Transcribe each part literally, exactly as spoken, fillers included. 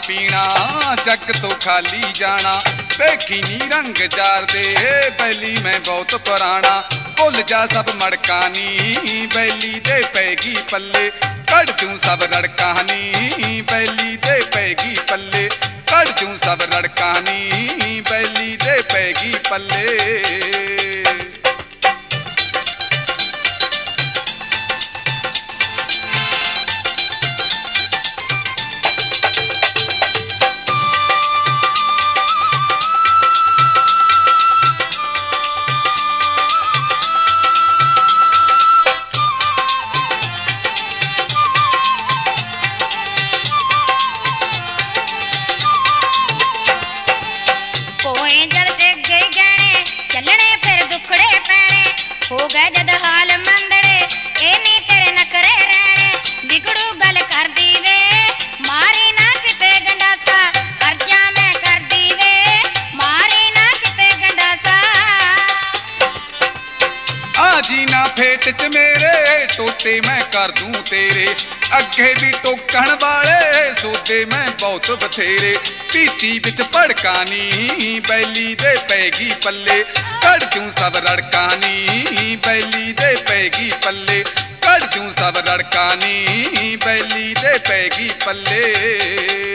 पीना जग तो खाली जाना। देखी नी रंग जार दे बैली मैं बहुत पुराना। भुल जा सब मड़कानी बैली दे पैगी पल्ले। कड़ दूं सब रड़कानी बैली दे पैगी पल्ले। कड़ दूं सब रड़कानी बैली दे पैगी पल्ले। हो गए जद हाल मंदड़े ए नी तेरे नखरे रहने। बिगड़ू गल कर दी वे मारी ना किते गंडासा। अर्जा मैं कर दी वे मारी ना किते गंडासा। आजी ना फेट च मेरे टोटे मैं कर दूं तेरे। अगे भी टोकण वाले सोते मैं बहुत बथेरे। पीती बिच भड़कानी बैली दे पैगी पल्ले। कड़ दूं सब रड़कानी बैली दे पैगी पल्ले। कड़ दूं सब रड़कानी बैली दे पैगी पल्ले।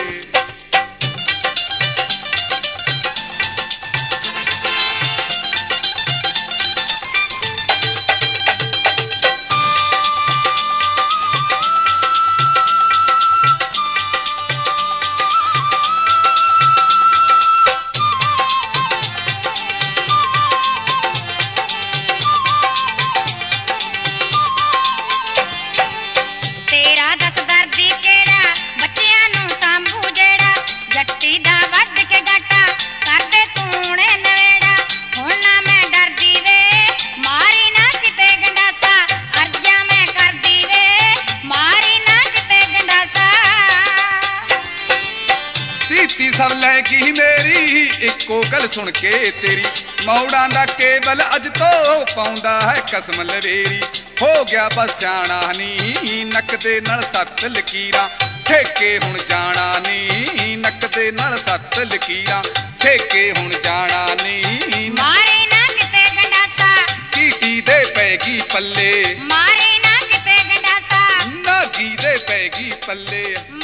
सब लैगी मेरी इको गल सुन के तेरी। मौड़ा दा केवल अज तो पाउंदा है कसम लवेरी। हो गया बस जाना नी नक दे नाल सत्त लकीरां। ठेके हुण जाना नी नक दे नाल सत्त लकीरां। ठेके हुण जाना नी मारे ना किते गंडासा। कीटी दे पैगी पल्ले मारे ना किते गंडासा। नागी दे पैगी पल्ले।